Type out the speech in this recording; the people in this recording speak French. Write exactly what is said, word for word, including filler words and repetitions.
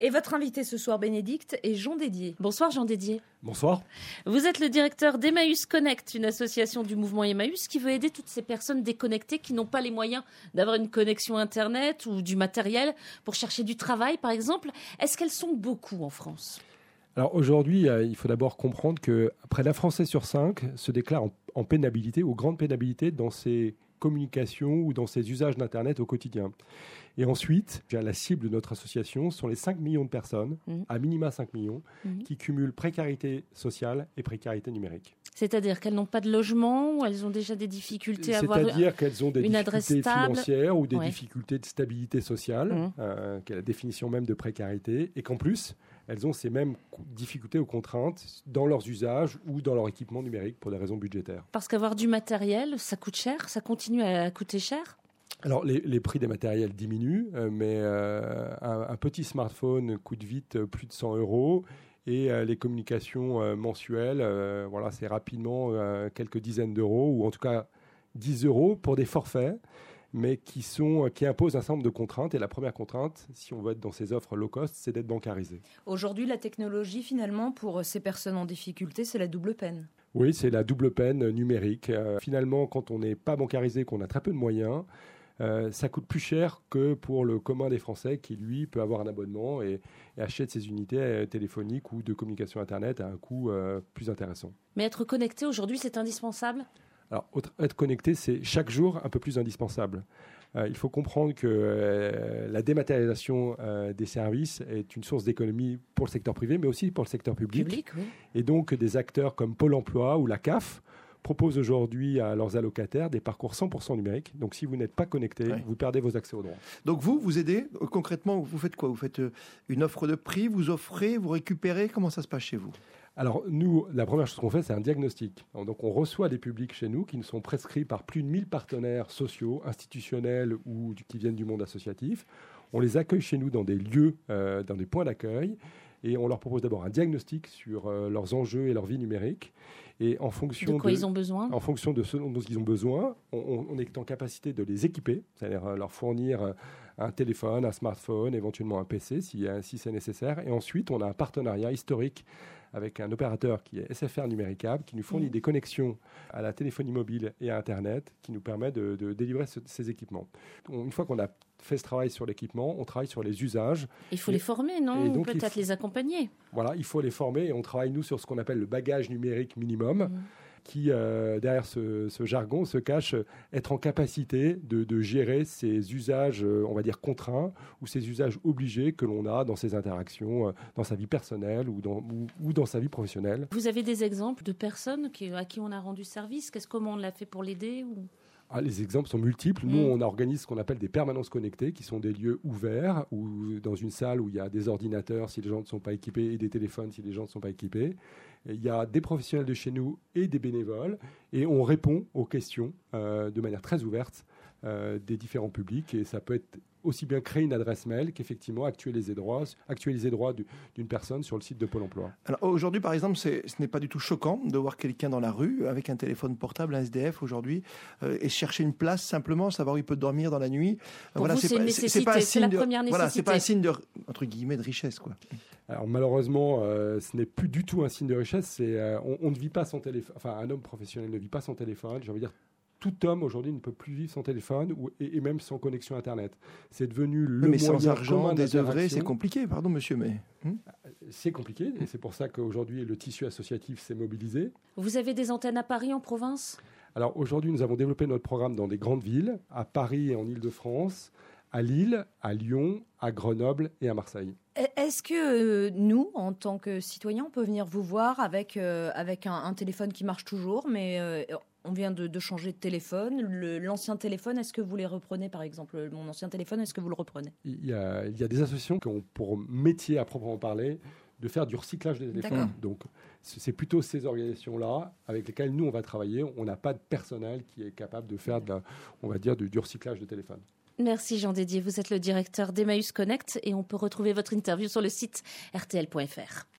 Et votre invité ce soir, Bénédicte, est Jean Dédier. Bonsoir Jean Dédier. Bonsoir. Vous êtes le directeur d'Emmaüs Connect, une association du mouvement Emmaüs qui veut aider toutes ces personnes déconnectées qui n'ont pas les moyens d'avoir une connexion Internet ou du matériel pour chercher du travail, par exemple. Est-ce qu'elles sont beaucoup en France ? Alors aujourd'hui, il faut d'abord comprendre que près d'un Français sur cinq se déclare en, en pénibilité ou grande pénibilité dans ses communications ou dans ses usages d'Internet au quotidien. Et ensuite, la cible de notre association sont les cinq millions de personnes, mmh. à minima cinq millions, mmh. qui cumulent précarité sociale et précarité numérique. C'est-à-dire qu'elles n'ont pas de logement ou elles ont déjà des difficultés à avoir une adresse stable ? C'est-à-dire qu'elles ont des difficultés financières ou des ouais. difficultés de stabilité sociale, mmh. euh, qui est la définition même de précarité, et qu'en plus, elles ont ces mêmes difficultés ou contraintes dans leurs usages ou dans leur équipement numérique pour des raisons budgétaires. Parce qu'avoir du matériel, ça coûte cher ? Ça continue à coûter cher ? Alors, les, les prix des matériels diminuent, euh, mais euh, un, un petit smartphone coûte vite euh, plus de cent euros et euh, les communications euh, mensuelles, euh, voilà, c'est rapidement euh, quelques dizaines d'euros ou en tout cas dix euros pour des forfaits, mais qui, sont, qui imposent un certain nombre de contraintes. Et la première contrainte, si on veut être dans ces offres low cost, c'est d'être bancarisé. Aujourd'hui, la technologie, finalement, pour ces personnes en difficulté, c'est la double peine. Oui, c'est la double peine numérique. Euh, finalement, quand on n'est pas bancarisé, qu'on a très peu de moyens, Euh, ça coûte plus cher que pour le commun des Français qui, lui, peut avoir un abonnement et, et achète ses unités euh, téléphoniques ou de communication Internet à un coût euh, plus intéressant. Mais être connecté aujourd'hui, c'est indispensable ? Alors, être connecté, c'est chaque jour un peu plus indispensable. Euh, il faut comprendre que euh, la dématérialisation euh, des services est une source d'économie pour le secteur privé, mais aussi pour le secteur public. Public, oui. Et donc, des acteurs comme Pôle emploi ou la C A F proposent aujourd'hui à leurs allocataires des parcours cent pour cent numériques. Donc, si vous n'êtes pas connecté, ouais. vous perdez vos accès aux droits. Donc, vous, vous aidez concrètement, vous faites quoi ? Vous faites une offre de prix, vous offrez, vous récupérez ? Comment ça se passe chez vous ? Alors, nous, la première chose qu'on fait, c'est un diagnostic. Donc, on reçoit des publics chez nous qui nous sont prescrits par plus de mille partenaires sociaux, institutionnels ou qui viennent du monde associatif. On les accueille chez nous dans des lieux, euh, dans des points d'accueil. Et on leur propose d'abord un diagnostic sur euh, leurs enjeux et leur vie numérique. Et en fonction de quoi de, ils ont besoin, en fonction de ce dont ils ont besoin, on, on est en capacité de les équiper, c'est-à-dire euh, leur fournir euh, un téléphone, un smartphone, éventuellement un P C si, euh, si c'est nécessaire. Et ensuite, on a un partenariat historique avec un opérateur qui est S F R Numéricable, qui nous fournit mmh. des connexions à la téléphonie mobile et à Internet, qui nous permet de, de délivrer ce, ces équipements. On, une fois qu'on a fait ce travail sur l'équipement, on travaille sur les usages. Il faut et, les former, non ? Ou peut-être faut, les accompagner. Voilà, il faut les former et on travaille, nous, sur ce qu'on appelle le bagage numérique minimum, mmh. qui, euh, derrière ce, ce jargon, se cache être en capacité de, de gérer ces usages, euh, on va dire, contraints ou ces usages obligés que l'on a dans ses interactions, euh, dans sa vie personnelle ou dans, ou, ou dans sa vie professionnelle. Vous avez des exemples de personnes qui, à qui on a rendu service ? Qu'est-ce, comment on l'a fait pour l'aider ou... Ah, les exemples sont multiples. Nous, mmh. on organise ce qu'on appelle des permanences connectées, qui sont des lieux ouverts, ou dans une salle où il y a des ordinateurs si les gens ne sont pas équipés et des téléphones si les gens ne sont pas équipés. Et il y a des professionnels de chez nous et des bénévoles, et on répond aux questions euh, de manière très ouverte euh, des différents publics. Et ça peut être aussi bien créer une adresse mail qu'effectivement actualiser les droits, actualiser les droits du, d'une personne sur le site de Pôle emploi. Alors aujourd'hui, par exemple, c'est, ce n'est pas du tout choquant de voir quelqu'un dans la rue avec un téléphone portable, un S D F aujourd'hui, euh, et chercher une place simplement, savoir où il peut dormir dans la nuit. Pour voilà, vous, c'est, c'est, pas, c'est, c'est pas un signe c'est la de, première nécessité. Voilà, c'est pas un signe de, entre guillemets, de richesse, quoi. Alors malheureusement, euh, ce n'est plus du tout un signe de richesse. C'est, euh, on, on ne vit pas sans téléphone. Enfin, un homme professionnel ne vit pas sans téléphone. J'ai envie de dire. Tout homme aujourd'hui ne peut plus vivre sans téléphone ou, et, et même sans connexion Internet. C'est devenu le mais moyen sans argent, désœuvré, c'est d'interaction. compliqué, pardon monsieur, mais... Hmm c'est compliqué et c'est pour ça qu'aujourd'hui le tissu associatif s'est mobilisé. Vous avez des antennes à Paris, en province ? Alors aujourd'hui nous avons développé notre programme dans des grandes villes, à Paris et en Île-de-France, à Lille, à Lyon, à Grenoble et à Marseille. Est-ce que euh, nous, en tant que citoyens, on peut venir vous voir avec, euh, avec un, un téléphone qui marche toujours, mais euh, on vient de, de changer de téléphone. Le, l'ancien téléphone, est-ce que vous les reprenez, par exemple ? Mon ancien téléphone, est-ce que vous le reprenez ? il y, a, il y a des associations qui ont pour métier à proprement parler de faire du recyclage des téléphones. D'accord. Donc, c'est plutôt ces organisations-là avec lesquelles nous, on va travailler. On n'a pas de personnel qui est capable de faire, de la, on va dire, de, du recyclage de téléphone. Merci Jean Dédier, vous êtes le directeur d'Emmaüs Connect et on peut retrouver votre interview sur le site r t l point f r.